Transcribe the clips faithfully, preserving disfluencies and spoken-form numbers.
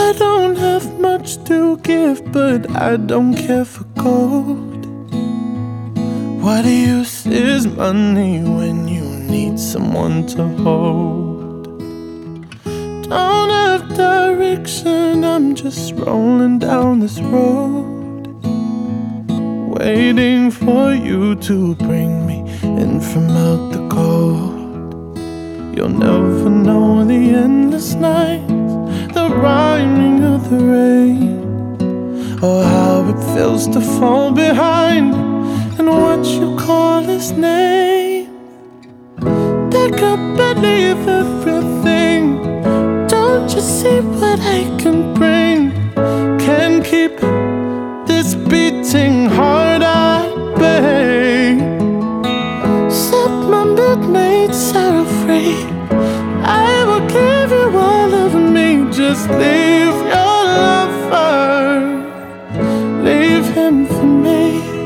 I don't have much to give, but I don't care for gold. What use is money when you need someone to hold? Don't have direction, I'm just rolling down this road, waiting for you to bring me in from out the cold. You'll never know the endless nights, the rhyming of the rain, or how it feels to fall behind and what you call his name. Pick up and leave everything. Don't you see what I can bring? Can't keep this beating heart at bay. Set my midnights are free. I will give you all of me. Just leave your lover, leave him for me.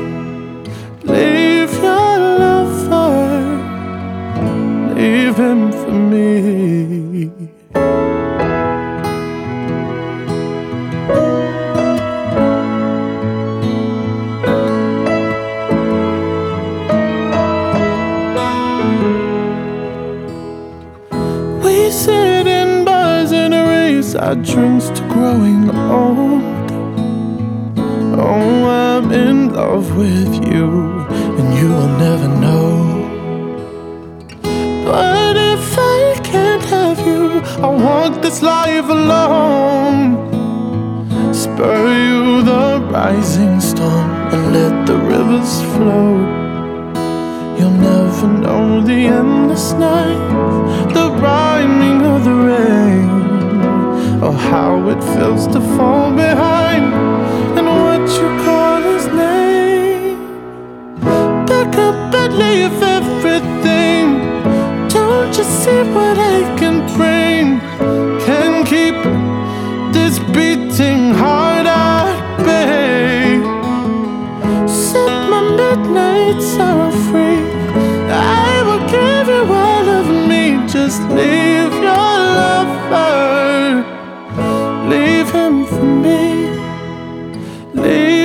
Leave your lover, leave him for me. We sit in bars and raise our drinks to growing old. Oh, I'm in love with you, and you will never know. But if I can't have you, I'll walk this life alone. Spur you the rising storm and let the rivers flow. You'll never know the endless night, the rhyming of the rain, or how it feels to fall behind and what you call his name. Pick up and leave everything. Don't you see what I can bring? Can keep this beating heart at bay. Set my midnights are free. I will give you all of me. Just leave your lover, leave him for me. Leave